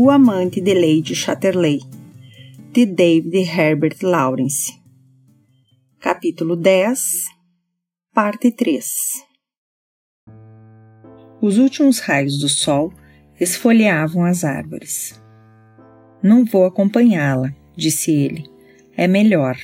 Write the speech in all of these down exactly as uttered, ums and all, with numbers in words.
O Amante de Lady Chatterley, de David Herbert Lawrence. Capítulo dez, Parte três. Os últimos raios do sol esfoliavam as árvores. Não vou acompanhá-la, disse ele. É melhor.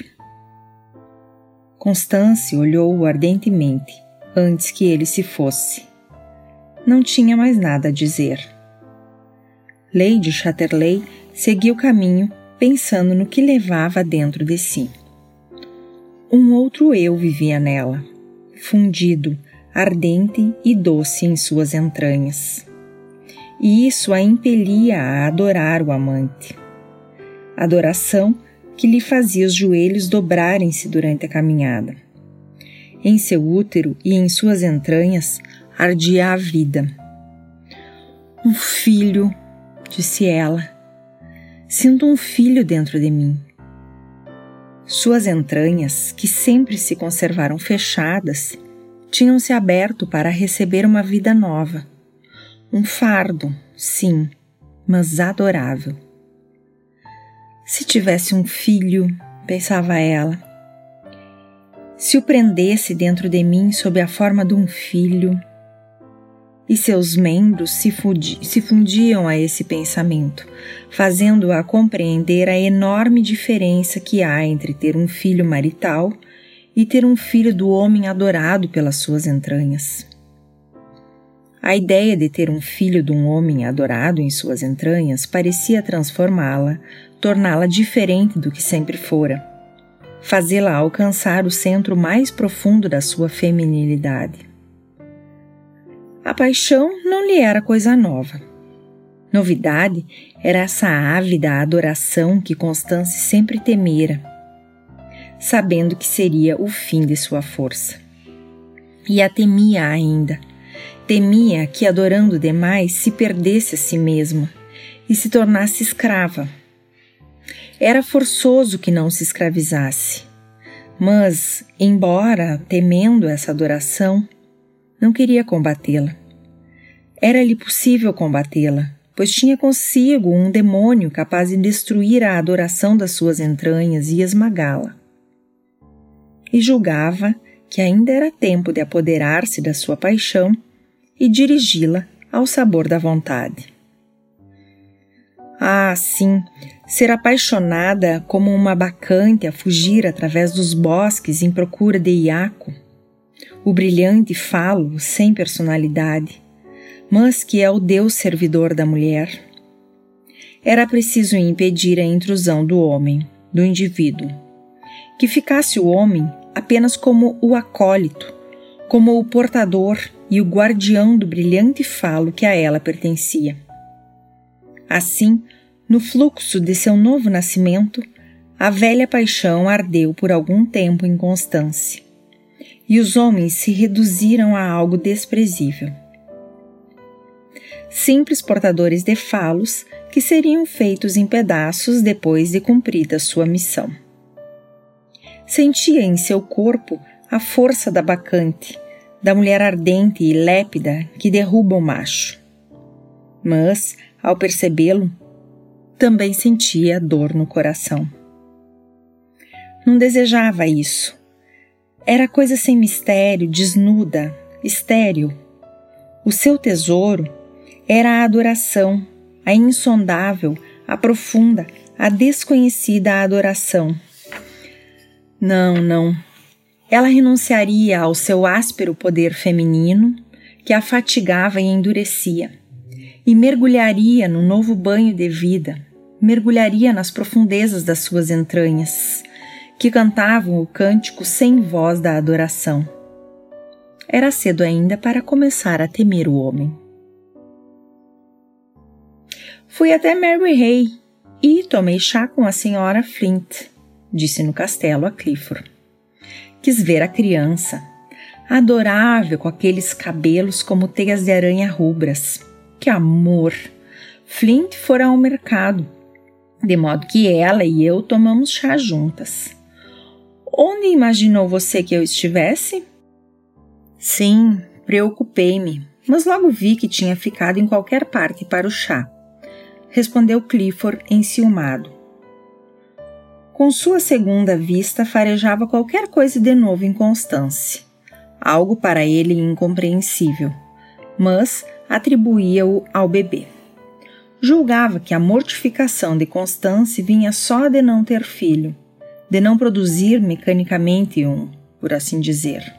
Constance olhou-o ardentemente, antes que ele se fosse. Não tinha mais nada a dizer. Lady Chatterley seguiu o caminho, pensando no que levava dentro de si. Um outro eu vivia nela, fundido, ardente e doce em suas entranhas. E isso a impelia a adorar o amante. Adoração que lhe fazia os joelhos dobrarem-se durante a caminhada. Em seu útero e em suas entranhas ardia a vida. Um filho, disse ela. Sinto um filho dentro de mim. Suas entranhas, que sempre se conservaram fechadas, tinham se aberto para receber uma vida nova. Um fardo, sim, mas adorável. Se tivesse um filho, pensava ela, se o prendesse dentro de mim sob a forma de um filho, e seus membros se, fundi- se fundiam a esse pensamento, fazendo-a compreender a enorme diferença que há entre ter um filho marital e ter um filho do homem adorado pelas suas entranhas. A ideia de ter um filho de um homem adorado em suas entranhas parecia transformá-la, torná-la diferente do que sempre fora, fazê-la alcançar o centro mais profundo da sua feminilidade. A paixão não lhe era coisa nova. Novidade era essa ávida adoração que Constance sempre temera, sabendo que seria o fim de sua força. E a temia ainda. Temia que, adorando demais, se perdesse a si mesma e se tornasse escrava. Era forçoso que não se escravizasse, mas, embora temendo essa adoração, não queria combatê-la. Era-lhe possível combatê-la, pois tinha consigo um demônio capaz de destruir a adoração das suas entranhas e esmagá-la. E julgava que ainda era tempo de apoderar-se da sua paixão e dirigi-la ao sabor da vontade. Ah, sim, ser apaixonada como uma bacante a fugir através dos bosques em procura de Iaco, o brilhante falo sem personalidade, mas que é o Deus servidor da mulher. Era preciso impedir a intrusão do homem, do indivíduo, que ficasse o homem apenas como o acólito, como o portador e o guardião do brilhante falo que a ela pertencia. Assim, no fluxo de seu novo nascimento, a velha paixão ardeu por algum tempo em Constance, e os homens se reduziram a algo desprezível. Simples portadores de falos que seriam feitos em pedaços depois de cumprida sua missão. Sentia em seu corpo a força da bacante, da mulher ardente e lépida que derruba o macho. Mas, ao percebê-lo, também sentia dor no coração. Não desejava isso. Era coisa sem mistério, desnuda, estéril. O seu tesouro era a adoração, a insondável, a profunda, a desconhecida adoração. Não, não. Ela renunciaria ao seu áspero poder feminino, que a fatigava e endurecia, e mergulharia no novo banho de vida, mergulharia nas profundezas das suas entranhas, que cantavam o cântico sem voz da adoração. Era cedo ainda para começar a temer o homem. Fui até Mary Hay e tomei chá com a senhora Flint, disse no castelo a Clifford. Quis ver a criança, adorável com aqueles cabelos como teias de aranha rubras. Que amor! Flint fora ao mercado, de modo que ela e eu tomamos chá juntas. Onde imaginou você que eu estivesse? Sim, preocupei-me, mas logo vi que tinha ficado em qualquer parte para o chá. respondeu Clifford enciumado. Com sua segunda vista farejava qualquer coisa de novo em Constance, algo para ele incompreensível, mas atribuía-o ao bebê. Julgava que a mortificação de Constance vinha só de não ter filho, de não produzir mecanicamente um, por assim dizer.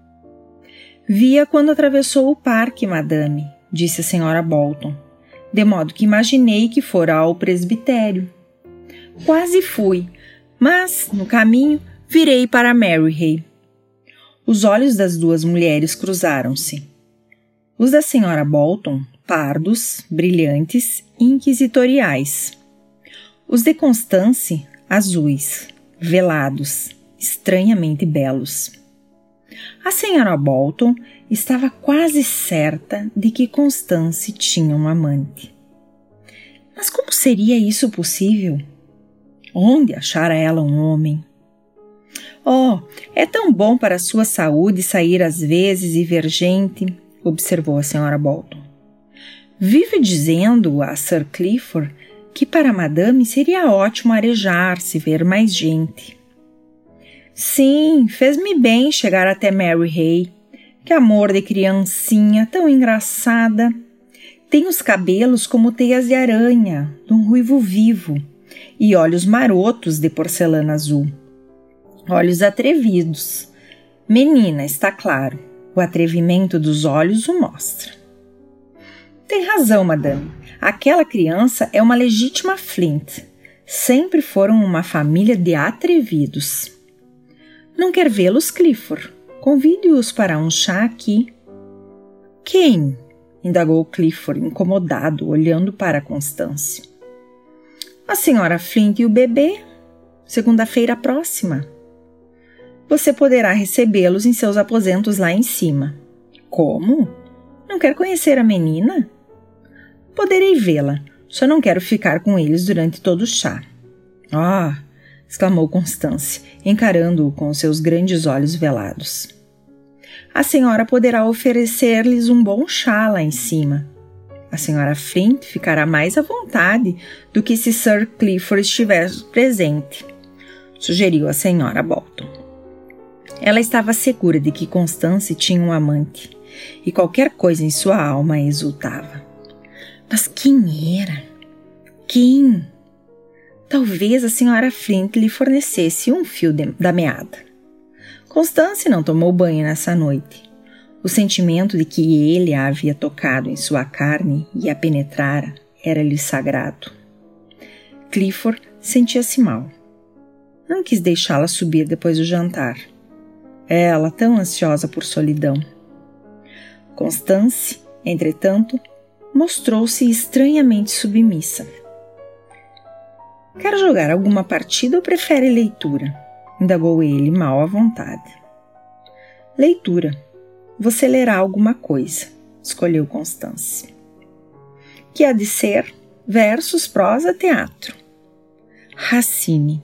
Via quando atravessou o parque, madame, disse a senhora Bolton, de modo que imaginei que fora ao presbitério. Quase fui, mas, no caminho, virei para Maryhay. Os olhos das duas mulheres cruzaram-se. Os da senhora Bolton, pardos, brilhantes e inquisitoriais. Os de Constance, azuis, velados, estranhamente belos. A senhora Bolton estava quase certa de que Constance tinha um amante. Mas como seria isso possível? Onde achara ela um homem? Oh, é tão bom para a sua saúde sair às vezes e ver gente, observou a senhora Bolton. Vive dizendo a Sir Clifford que para a madame seria ótimo arejar-se, ver mais gente. Sim, fez-me bem chegar até Maryhay. Que amor de criancinha, tão engraçada. Tem os cabelos como teias de aranha, de um ruivo vivo, e olhos marotos de porcelana azul. Olhos atrevidos. Menina, está claro. O atrevimento dos olhos o mostra. Tem razão, madame. Aquela criança é uma legítima Flint. Sempre foram uma família de atrevidos. Não quer vê-los, Clifford? Convide-os para um chá aqui. Quem? Indagou Clifford, incomodado, olhando para Constance. A senhora Flint e o bebê, segunda-feira próxima. Você poderá recebê-los em seus aposentos lá em cima. Como? Não quer conhecer a menina? Poderei vê-la, só não quero ficar com eles durante todo o chá. Ah! Exclamou Constance, encarando-o com seus grandes olhos velados. A senhora poderá oferecer-lhes um bom chá lá em cima. A senhora Flint ficará mais à vontade do que se Sir Clifford estiver presente, sugeriu a senhora Bolton. Ela estava segura de que Constance tinha um amante, e qualquer coisa em sua alma exultava. Mas quem era? Quem? Talvez a senhora Flint lhe fornecesse um fio de, da meada. Constance não tomou banho nessa noite. O sentimento de que ele a havia tocado em sua carne e a penetrara era-lhe sagrado. Clifford sentia-se mal. Não quis deixá-la subir depois do jantar. Ela, tão ansiosa por solidão. Constance, entretanto, mostrou-se estranhamente submissa. Quer jogar alguma partida ou prefere leitura? Indagou ele, mal à vontade. Leitura. Você lerá alguma coisa, escolheu Constance. Que há de ser? Versos, prosa, teatro. Racine.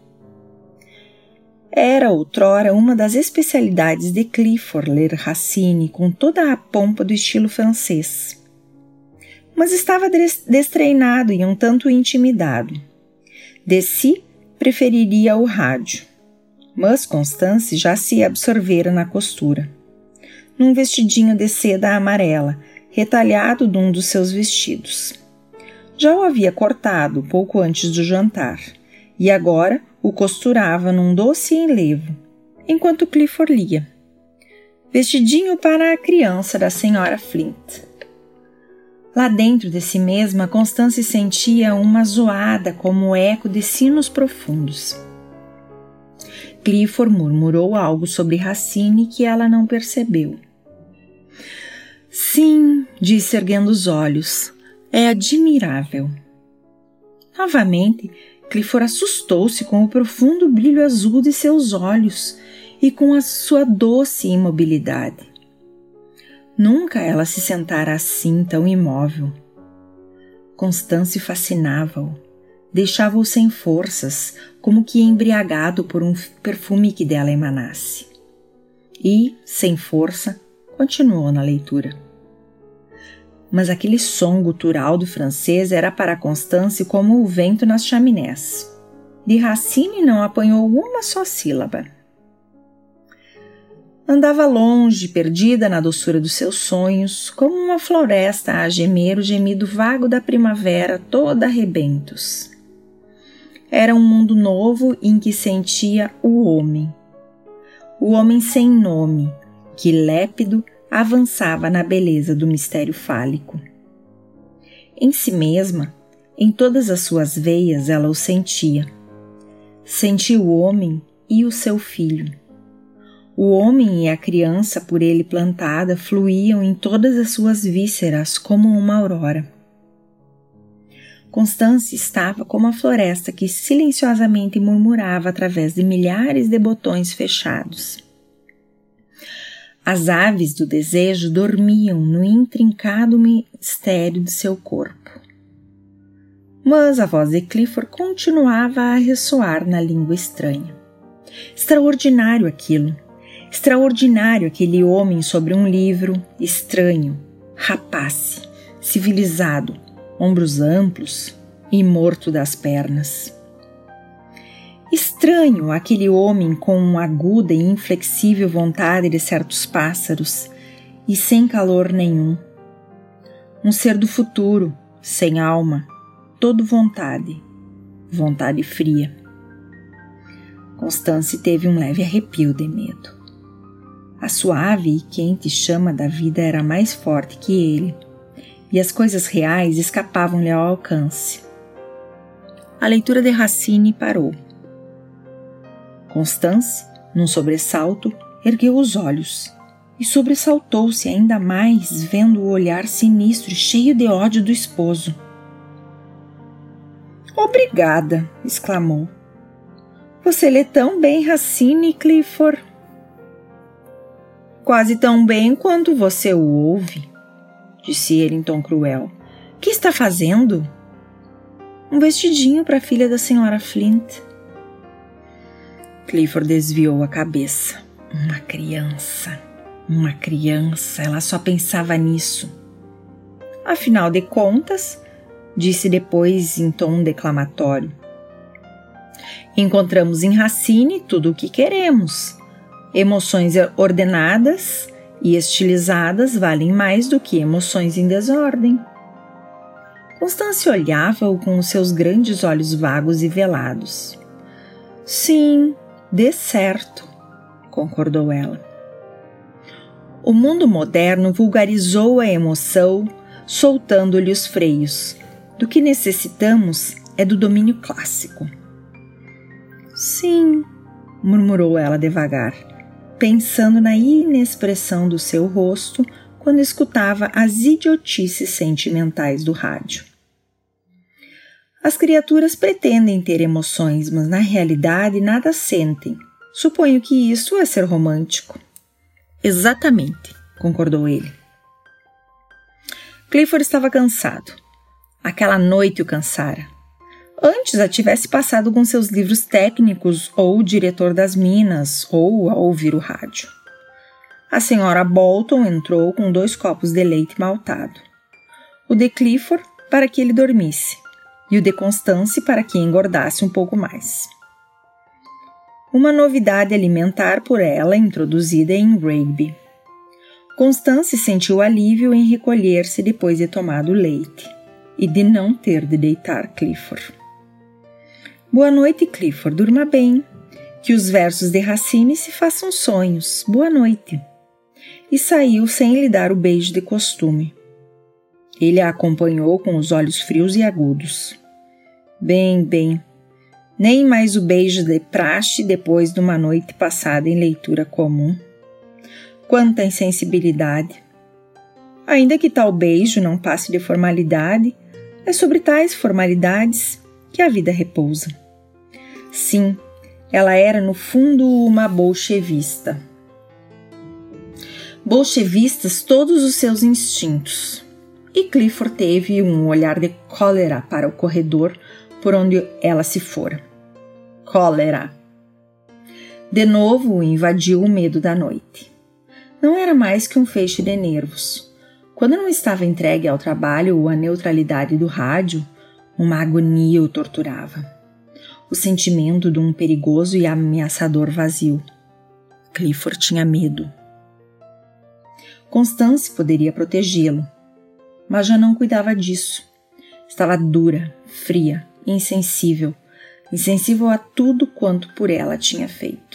Era outrora uma das especialidades de Clifford ler Racine com toda a pompa do estilo francês. Mas estava destreinado e um tanto intimidado. De si, preferiria o rádio. Mas Constance já se absorvera na costura. Num vestidinho de seda amarela, retalhado de um dos seus vestidos. Já o havia cortado pouco antes do jantar, e agora o costurava num doce enlevo, enquanto Clifford lia. Vestidinho para a criança da senhora Flint. Lá dentro de si mesma, Constance sentia uma zoada como o eco de sinos profundos. Clifford murmurou algo sobre Racine que ela não percebeu. Sim, disse erguendo os olhos, é admirável. Novamente, Clifford assustou-se com o profundo brilho azul de seus olhos e com a sua doce imobilidade. Nunca ela se sentara assim tão imóvel. Constance fascinava-o, deixava-o sem forças, como que embriagado por um perfume que dela emanasse. E, sem força, continuou na leitura. mas aquele som gutural do francês era para Constance como o vento nas chaminés. De Racine não apanhou uma só sílaba. Andava longe, perdida na doçura dos seus sonhos, como uma floresta a gemer o gemido vago da primavera toda a rebentos. Era um mundo novo em que sentia o homem. O homem sem nome, que lépido avançava na beleza do mistério fálico. Em si mesma, em todas as suas veias, ela o sentia. Sentia o homem e o seu filho. O homem e a criança por ele plantada fluíam em todas as suas vísceras como uma aurora. Constance estava como a floresta que silenciosamente murmurava através de milhares de botões fechados. As aves do desejo dormiam no intrincado mistério de seu corpo. Mas a voz de Clifford continuava a ressoar na língua estranha. Extraordinário aquilo! Extraordinário aquele homem sobre um livro, estranho, rapace, civilizado, ombros amplos e morto das pernas. Estranho aquele homem com uma aguda e inflexível vontade de certos pássaros e sem calor nenhum. Um ser do futuro, sem alma, todo vontade, vontade fria. Constance teve um leve arrepio de medo. A suave e quente chama da vida era mais forte que ele, e as coisas reais escapavam-lhe ao alcance. A leitura de Racine parou. Constance, num sobressalto, ergueu os olhos e sobressaltou-se ainda mais vendo o olhar sinistro e cheio de ódio do esposo. "Obrigada!" exclamou. "Você lê tão bem Racine, Clifford." "Quase tão bem quanto você o ouve", disse ele em tom cruel. "Que está fazendo?" "Um vestidinho para a filha da senhora Flint." Clifford desviou a cabeça. Uma criança, uma criança, ela só pensava nisso. "Afinal de contas", disse depois em tom declamatório, "encontramos em Racine tudo o que queremos. Emoções ordenadas e estilizadas valem mais do que emoções em desordem." Constance olhava-o com os seus grandes olhos vagos e velados. "Sim, de certo", concordou ela. O mundo moderno vulgarizou a emoção, soltando-lhe os freios. Do que necessitamos é do domínio clássico. "Sim", murmurou ela devagar, pensando na inexpressão do seu rosto quando escutava as idiotices sentimentais do rádio. As criaturas pretendem ter emoções, mas na realidade nada sentem. Suponho que isso é ser romântico. "Exatamente", concordou ele. Clifford estava cansado. Aquela noite o cansara. Antes a tivesse passado com seus livros técnicos ou o diretor das minas ou a ouvir o rádio. A senhora Bolton entrou com dois copos de leite maltado. O de Clifford para que ele dormisse e o de Constance para que engordasse um pouco mais. Uma novidade alimentar por ela introduzida em Rigby. Constance sentiu alívio em recolher-se depois de tomado o leite e de não ter de deitar Clifford. "Boa noite, Clifford, durma bem. Que os versos de Racine se façam sonhos. Boa noite." E saiu sem lhe dar o beijo de costume. Ele a acompanhou com os olhos frios e agudos. Bem, bem, nem mais o beijo de praxe depois de uma noite passada em leitura comum. Quanta insensibilidade! Ainda que tal beijo não passe de formalidade, é sobre tais formalidades que a vida repousa. Sim, ela era no fundo uma bolchevista. Bolchevistas todos os seus instintos. E Clifford teve um olhar de cólera para o corredor por onde ela se fora. Cólera! De novo o invadiu o medo da noite. Não era mais que um feixe de nervos. Quando não estava entregue ao trabalho ou à neutralidade do rádio, uma agonia o torturava. O sentimento de um perigoso e ameaçador vazio. Clifford tinha medo. Constance poderia protegê-lo, mas já não cuidava disso. Estava dura, fria, insensível, insensível a tudo quanto por ela tinha feito.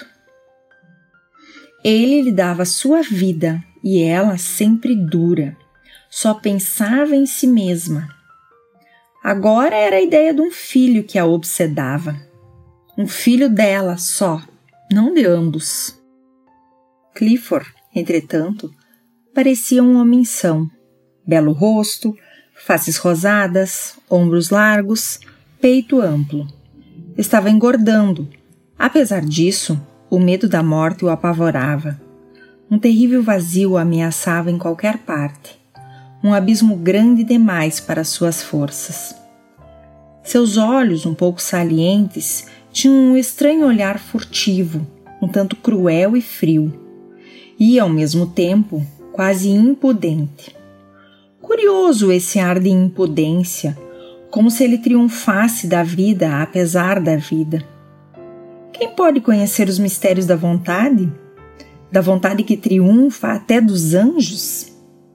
Ele lhe dava sua vida e ela, sempre dura, só pensava em si mesma. Agora era a ideia de um filho que a obsedava. Um filho dela só, não de ambos. Clifford, entretanto, parecia um homem são. Belo rosto, faces rosadas, ombros largos, peito amplo. Estava engordando. Apesar disso, o medo da morte o apavorava. Um terrível vazio o ameaçava em qualquer parte. Um abismo grande demais para suas forças. Seus olhos, um pouco salientes, tinham um estranho olhar furtivo, um tanto cruel e frio, e, ao mesmo tempo, quase impudente. Curioso esse ar de impudência, como se ele triunfasse da vida apesar da vida. Quem pode conhecer os mistérios da vontade? Da vontade que triunfa até dos anjos?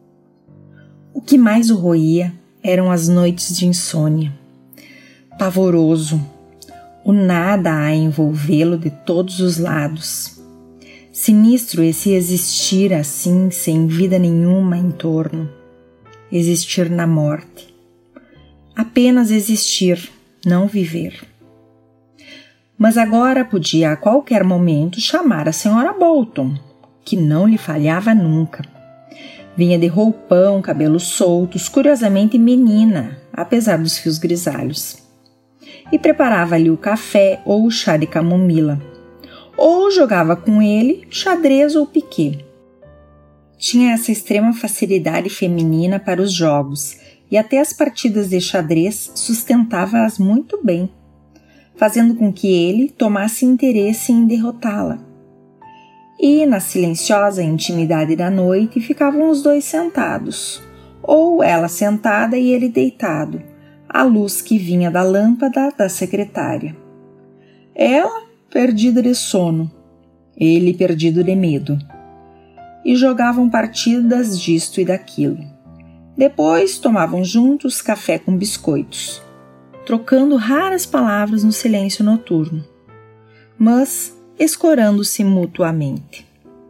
O que mais o roía eram as noites de insônia. Pavoroso, o nada a envolvê-lo de todos os lados. Sinistro esse existir assim, sem vida nenhuma em torno. Existir na morte. Apenas existir, não viver. Mas agora podia a qualquer momento chamar a senhora Bolton, que não lhe falhava nunca. Vinha de roupão, cabelos soltos, curiosamente menina, apesar dos fios grisalhos. E preparava-lhe o café ou o chá de camomila. Ou jogava com ele xadrez ou piquet. Tinha essa extrema facilidade feminina para os jogos e até as partidas de xadrez sustentava-as muito bem, fazendo com que ele tomasse interesse em derrotá-la. E, na silenciosa intimidade da noite, ficavam os dois sentados, ou ela sentada e ele deitado, à luz que vinha da lâmpada da secretária. Ela, perdida de sono, ele perdido de medo. E jogavam partidas disto e daquilo. Depois tomavam juntos café com biscoitos, trocando raras palavras no silêncio noturno, mas escorando-se mutuamente.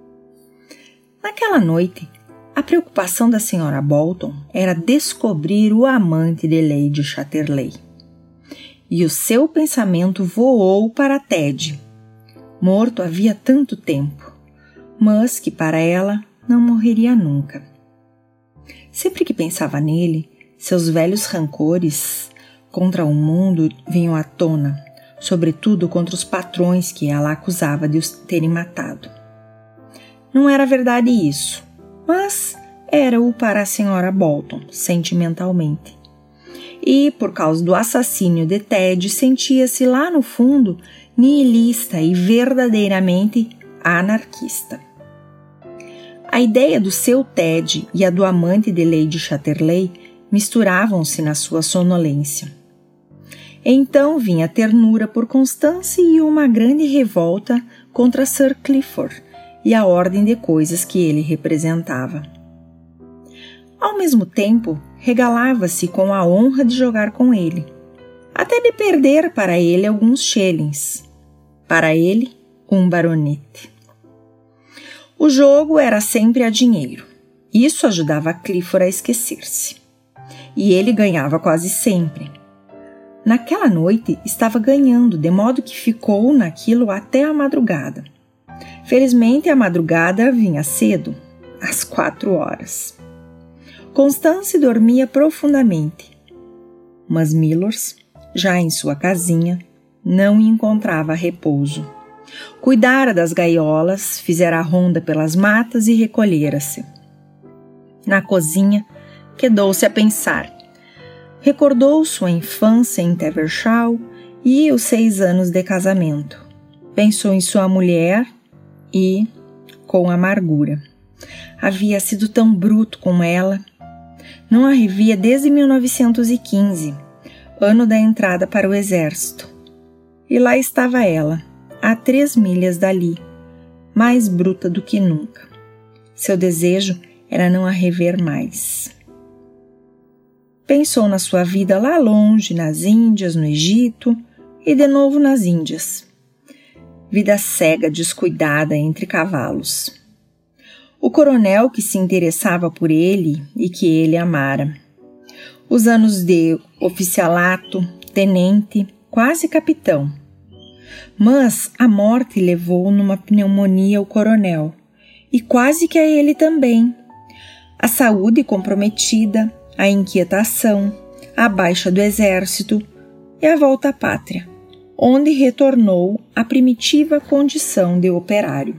Naquela noite, a preocupação da senhora Bolton era descobrir o amante de Lady Chatterley. E o seu pensamento voou para Ted, morto havia tanto tempo, mas que para ela não morreria nunca. Sempre que pensava nele, seus velhos rancores contra o mundo vinham à tona, sobretudo contra os patrões que ela acusava de os terem matado. Não era verdade isso, mas era-o para a senhora Bolton, sentimentalmente. E, por causa do assassínio de Ted, sentia-se lá no fundo nihilista e verdadeiramente anarquista. A ideia do seu Ted e a do amante de Lady Chatterley misturavam-se na sua sonolência. Então vinha a ternura por Constance e uma grande revolta contra Sir Clifford e a ordem de coisas que ele representava. Ao mesmo tempo, regalava-se com a honra de jogar com ele, até de perder para ele alguns shillings. Para ele, um baronete. O jogo era sempre a dinheiro. Isso ajudava Clifford a esquecer-se. E ele ganhava quase sempre. Naquela noite estava ganhando, de modo que ficou naquilo até a madrugada. Felizmente a madrugada vinha cedo, às quatro horas. Constance dormia profundamente, mas Millers, já em sua casinha, não encontrava repouso. Cuidara das gaiolas, fizera a ronda pelas matas e recolhera-se. Na cozinha, quedou-se a pensar. Recordou sua infância em Tevershaw e os seis anos de casamento. Pensou em sua mulher e, com amargura, havia sido tão bruto com ela Não a revia desde mil novecentos e quinze, ano da entrada para o exército. E lá estava ela, a três milhas dali, mais bruta do que nunca. Seu desejo era não a rever mais. Pensou na sua vida lá longe, nas Índias, no Egito e de novo nas Índias. Vida cega, descuidada entre cavalos. O coronel que se interessava por ele e que ele amara. Os anos de oficialato, tenente, quase capitão. Mas a morte levou numa pneumonia o coronel, e quase que a ele também. A saúde comprometida, a inquietação, a baixa do exército e a volta à pátria, onde retornou à primitiva condição de operário.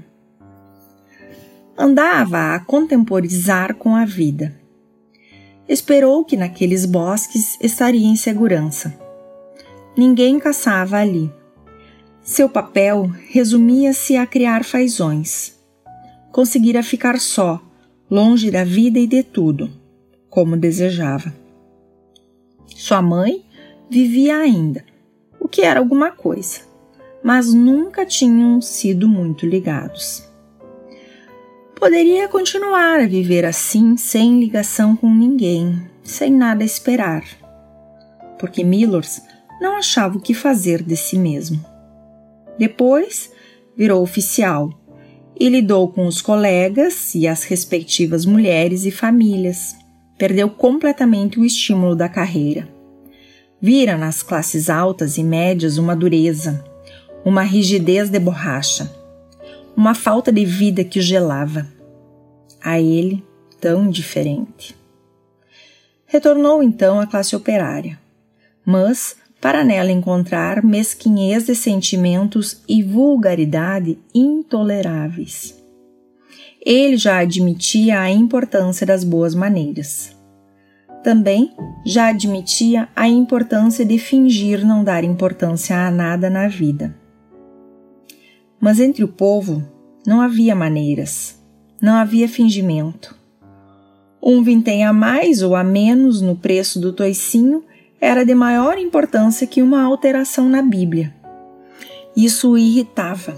Andava a contemporizar com a vida. Esperou que naqueles bosques estaria em segurança. Ninguém caçava ali. Seu papel resumia-se a criar fazões. Conseguira ficar só, longe da vida e de tudo, como desejava. Sua mãe vivia ainda, o que era alguma coisa, mas nunca tinham sido muito ligados. Poderia continuar a viver assim, sem ligação com ninguém, sem nada esperar, porque Millers não achava o que fazer de si mesmo. Depois, virou oficial e lidou com os colegas e as respectivas mulheres e famílias. Perdeu completamente o estímulo da carreira. Vira nas classes altas e médias uma dureza, uma rigidez de borracha, uma falta de vida que o gelava. A ele, tão diferente. Retornou então à classe operária, mas para nela encontrar mesquinhez de sentimentos e vulgaridade intoleráveis. Ele já admitia a importância das boas maneiras. Também já admitia a importância de fingir não dar importância a nada na vida. Mas entre o povo não havia maneiras, não havia fingimento. Um vintém a mais ou a menos no preço do toicinho era de maior importância que uma alteração na Bíblia. Isso o irritava.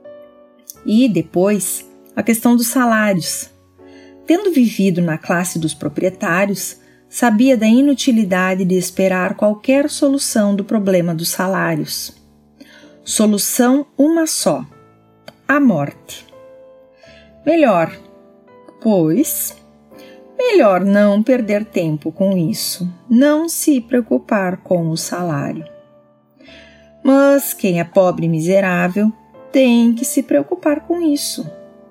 E, depois, a questão dos salários. Tendo vivido na classe dos proprietários, sabia da inutilidade de esperar qualquer solução do problema dos salários. Solução uma só: a morte. Melhor, pois... Melhor não perder tempo com isso, não se preocupar com o salário. Mas quem é pobre e miserável tem que se preocupar com isso.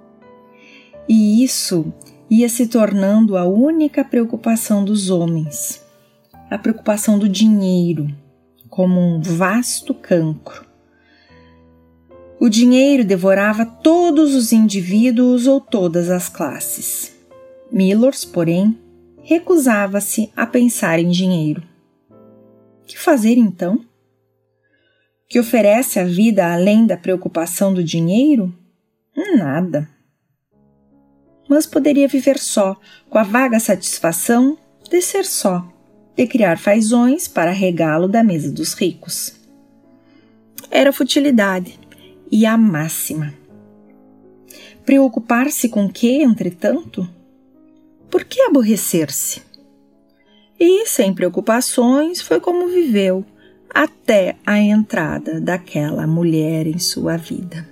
E isso ia se tornando a única preocupação dos homens, a preocupação do dinheiro, como um vasto cancro. O dinheiro devorava todos os indivíduos ou todas as classes. Millers, porém, recusava-se a pensar em dinheiro. Que fazer então? Que oferece a vida além da preocupação do dinheiro? Nada. Mas poderia viver só, com a vaga satisfação de ser só, de criar fazões para regalo da mesa dos ricos. Era futilidade, e a máxima. Preocupar-se com que, entretanto? Por que aborrecer-se? E, sem preocupações, foi como viveu até a entrada daquela mulher em sua vida.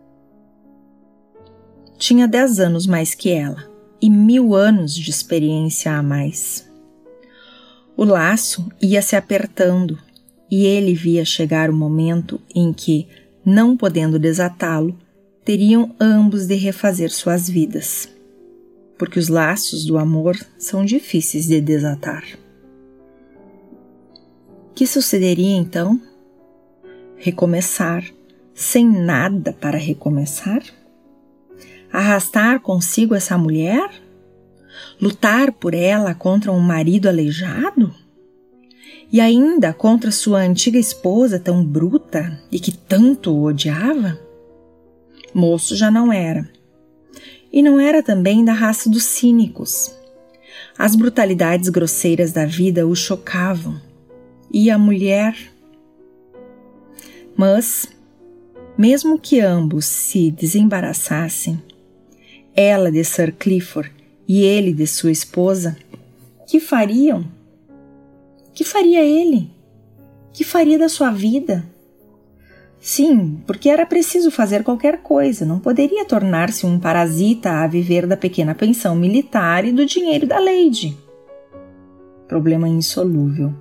Tinha dez anos mais que ela e mil anos de experiência a mais. O laço ia se apertando e ele via chegar o momento em que, não podendo desatá-lo, teriam ambos de refazer suas vidas. Porque os laços do amor são difíceis de desatar. Que sucederia então? Recomeçar, sem nada para recomeçar? Arrastar consigo essa mulher? Lutar por ela contra um marido aleijado? E ainda contra sua antiga esposa tão bruta e que tanto o odiava? Moço já não era. E não era também da raça dos cínicos. As brutalidades grosseiras da vida o chocavam. E a mulher? Mas, mesmo que ambos se desembaraçassem, ela de Sir Clifford e ele de sua esposa, que fariam? Que faria ele? Que faria da sua vida? Sim, porque era preciso fazer qualquer coisa, não poderia tornar-se um parasita a viver da pequena pensão militar e do dinheiro da Lady. Problema insolúvel.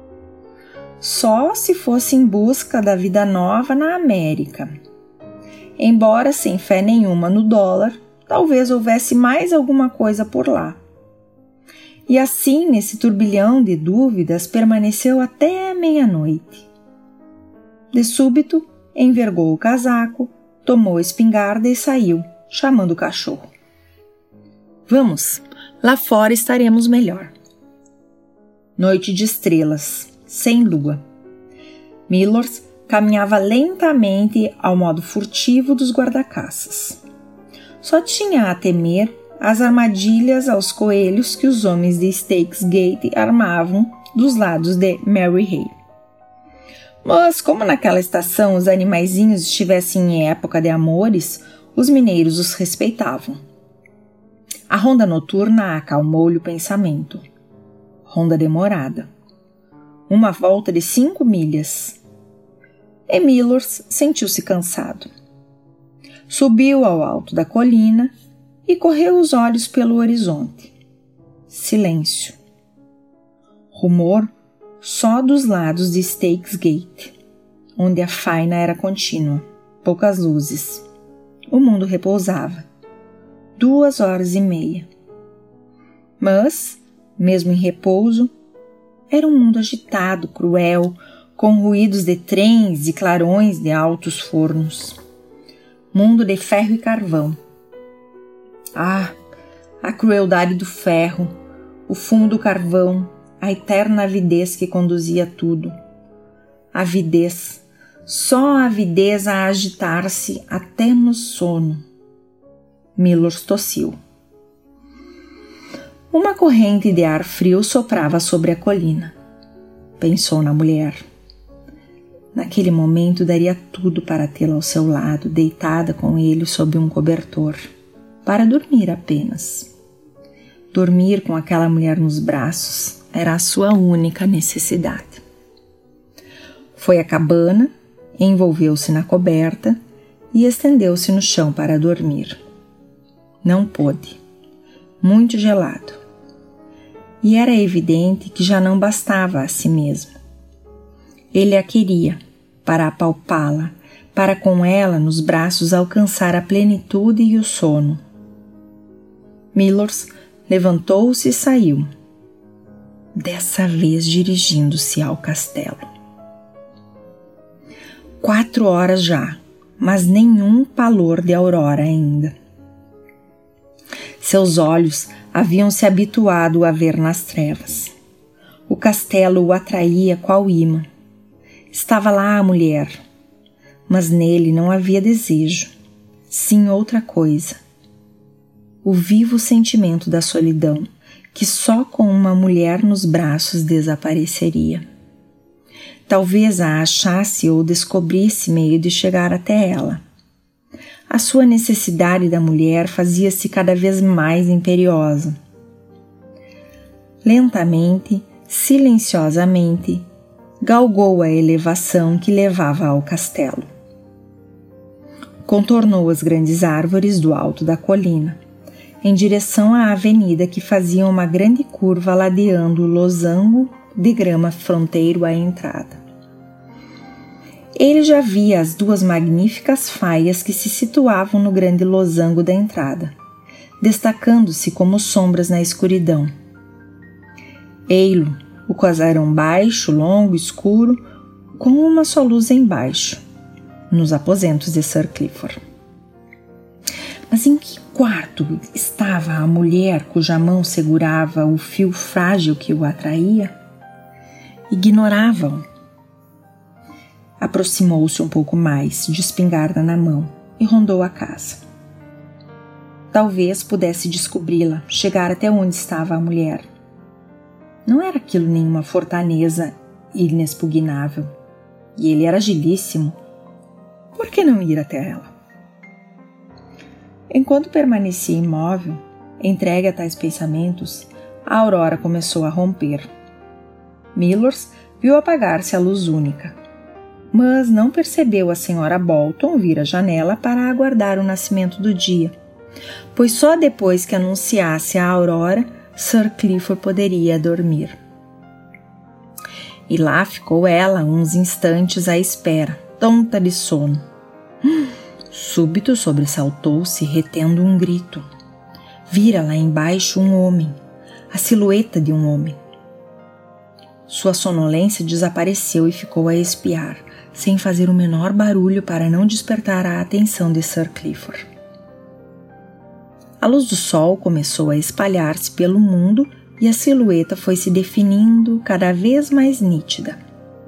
Só se fosse em busca da vida nova na América. Embora sem fé nenhuma no dólar, talvez houvesse mais alguma coisa por lá. E assim, nesse turbilhão de dúvidas, permaneceu até meia-noite. De súbito, envergou o casaco, tomou a espingarda e saiu, chamando o cachorro. Vamos, lá fora estaremos melhor. Noite de estrelas, sem lua. Millers caminhava lentamente ao modo furtivo dos guarda-caças. Só tinha a temer as armadilhas aos coelhos que os homens de Stakes Gate armavam dos lados de Mary Hay. Mas, como naquela estação os animaizinhos estivessem em época de amores, os mineiros os respeitavam. A ronda noturna acalmou-lhe o pensamento. Ronda demorada. Uma volta de cinco milhas. E Millers sentiu-se cansado. Subiu ao alto da colina e correu os olhos pelo horizonte. Silêncio. Rumor só dos lados de Stakes Gate, onde a faina era contínua, poucas luzes. O mundo repousava. Duas horas e meia. Mas, mesmo em repouso, era um mundo agitado, cruel, com ruídos de trens e clarões de altos fornos. Mundo de ferro e carvão. Ah, a crueldade do ferro, o fumo do carvão, a eterna avidez que conduzia tudo. Avidez, só a avidez a agitar-se até no sono. Millers tossiu. Uma corrente de ar frio soprava sobre a colina. Pensou na mulher. Naquele momento daria tudo para tê-la ao seu lado, deitada com ele sob um cobertor, para dormir apenas. Dormir com aquela mulher nos braços era a sua única necessidade. Foi à cabana, envolveu-se na coberta e estendeu-se no chão para dormir. Não pôde. Muito gelado. E era evidente que já não bastava a si mesmo. Ele a queria, para apalpá-la, para com ela nos braços alcançar a plenitude e o sono. Millers levantou-se e saiu, dessa vez dirigindo-se ao castelo. Quatro horas já, mas nenhum pálor de aurora ainda. Seus olhos haviam se habituado a ver nas trevas. O castelo o atraía qual imã. Estava lá a mulher, mas nele não havia desejo, sim outra coisa. O vivo sentimento da solidão, que só com uma mulher nos braços desapareceria. Talvez a achasse ou descobrisse meio de chegar até ela. A sua necessidade da mulher fazia-se cada vez mais imperiosa. Lentamente, silenciosamente, galgou a elevação que levava ao castelo. Contornou as grandes árvores do alto da colina, em direção à avenida que fazia uma grande curva ladeando o losango de grama fronteiro à entrada. Ele já via as duas magníficas faias que se situavam no grande losango da entrada, destacando-se como sombras na escuridão. Ei-lo, o casarão baixo, longo, escuro, com uma só luz embaixo, nos aposentos de Sir Clifford. Mas em que quarto estava a mulher cuja mão segurava o fio frágil que o atraía? Ignorava-o. Aproximou-se um pouco mais, de espingarda na mão, e rondou a casa. talvez pudesse descobri-la, chegar até onde estava a mulher. Não era aquilo nenhuma fortaleza inexpugnável, e ele era agilíssimo. Por que não ir até ela? Enquanto permanecia imóvel, entregue a tais pensamentos, a aurora começou a romper. Millers viu apagar-se a luz única, mas não percebeu a senhora Bolton vir à janela para aguardar o nascimento do dia, pois só depois que anunciasse a aurora, Sir Clifford poderia dormir. E lá ficou ela uns instantes à espera, tonta de sono. Súbito sobressaltou-se, retendo um grito. Vira lá embaixo um homem, a silhueta de um homem. Sua sonolência desapareceu e ficou a espiar, sem fazer o menor barulho para não despertar a atenção de Sir Clifford. A luz do sol começou a espalhar-se pelo mundo e a silhueta foi se definindo cada vez mais nítida.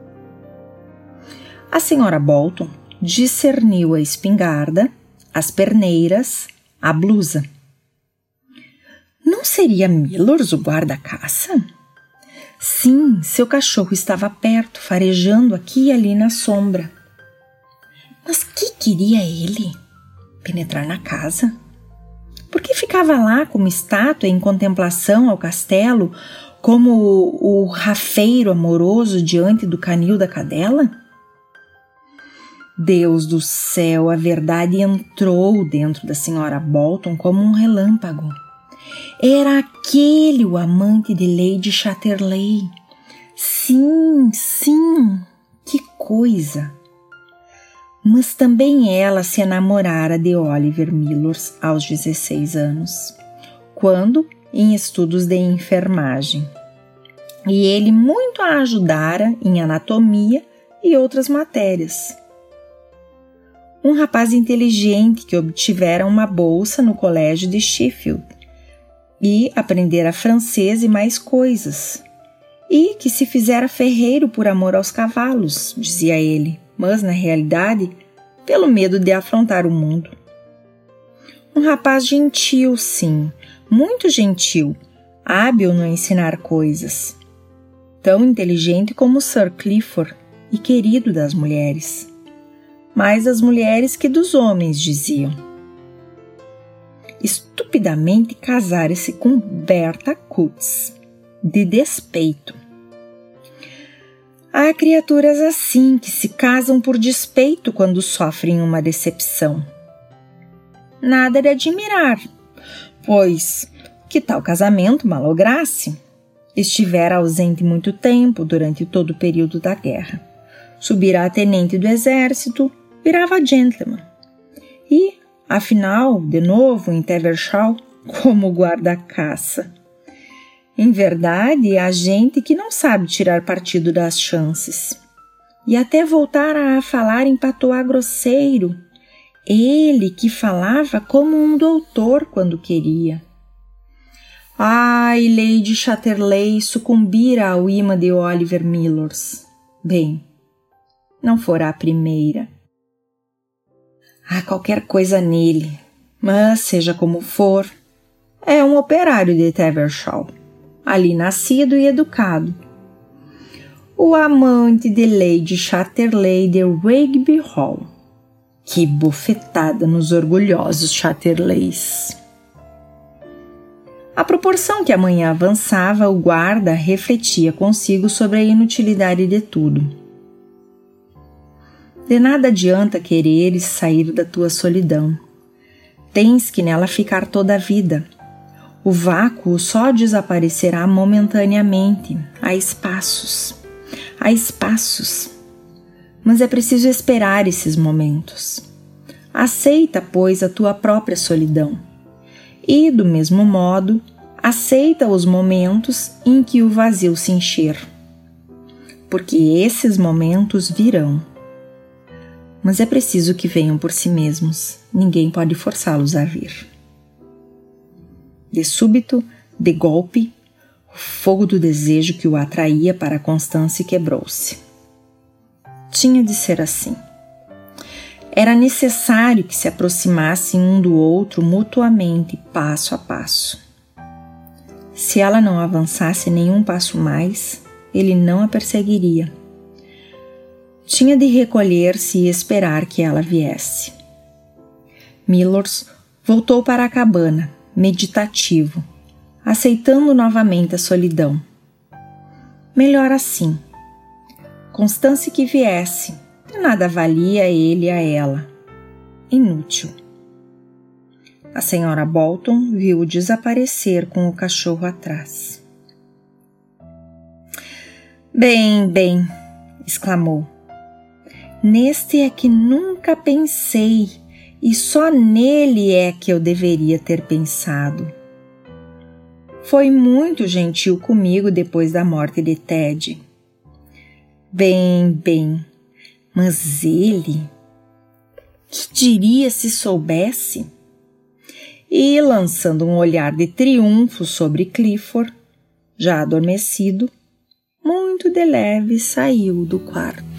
A senhora Bolton discerniu a espingarda, as perneiras, a blusa. Não seria Millers o guarda-caça? Sim, seu cachorro estava perto, farejando aqui e ali na sombra. Mas que queria ele? Penetrar na casa? Por que ficava lá como estátua em contemplação ao castelo, como o, o rafeiro amoroso diante do canil da cadela? Deus do céu, a verdade entrou dentro da senhora Bolton como um relâmpago. Era aquele o amante de Lady Chatterley. Sim, sim, que coisa! Mas também ela se enamorara de Oliver Millers aos dezesseis anos, quando em estudos de enfermagem. E ele muito a ajudara em anatomia e outras matérias. Um rapaz inteligente que obtivera uma bolsa no colégio de Sheffield e aprendera francês e mais coisas, e que se fizera ferreiro por amor aos cavalos, dizia ele, mas, na realidade, pelo medo de afrontar o mundo. Um rapaz gentil, sim, muito gentil, hábil no ensinar coisas, tão inteligente como Sir Clifford e querido das mulheres. Mais das mulheres que dos homens, diziam. Estupidamente casara-se com Bertha Coutts, de despeito. Há criaturas assim que se casam por despeito quando sofrem uma decepção. Nada de admirar, pois que tal casamento malograsse? Estivera ausente muito tempo durante todo o período da guerra. Subira a tenente do exército, virava gentleman. E, afinal, de novo em Tevershaw, como guarda-caça. Em verdade, há gente que não sabe tirar partido das chances. E até voltara a falar em patois grosseiro. Ele que falava como um doutor quando queria. Ai, Lady Chatterley sucumbira ao imã de Oliver Millers. Bem, não fora a primeira. Há qualquer coisa nele, mas seja como for, é um operário de Tevershaw, ali nascido e educado. O amante de Lady Chatterley de Rugby Hall. Que bofetada nos orgulhosos Chatterleys! À proporção que a manhã avançava, o guarda refletia consigo sobre a inutilidade de tudo. De nada adianta quereres sair da tua solidão. Tens que nela ficar toda a vida. O vácuo só desaparecerá momentaneamente, a espaços. Há espaços. Mas é preciso esperar esses momentos. Aceita, pois, a tua própria solidão. E, do mesmo modo, aceita os momentos em que o vazio se encher. Porque esses momentos virão. Mas é preciso que venham por si mesmos. Ninguém pode forçá-los a vir. De súbito, de golpe, o fogo do desejo que o atraía para a Constância quebrou-se. Tinha de ser assim. Era necessário que se aproximassem um do outro mutuamente, passo a passo. Se ela não avançasse nenhum passo mais, ele não a perseguiria. Tinha de recolher-se e esperar que ela viesse. Millors voltou para a cabana, meditativo, aceitando novamente a solidão. Melhor assim. Constância que viesse, de nada valia ele a ela. Inútil. A senhora Bolton viu-o desaparecer com o cachorro atrás. Bem, bem, exclamou. Neste é que nunca pensei, e só nele é que eu deveria ter pensado. Foi muito gentil comigo depois da morte de Ted. Bem, bem, mas ele... Que diria se soubesse? E, lançando um olhar de triunfo sobre Clifford, já adormecido, muito de leve saiu do quarto.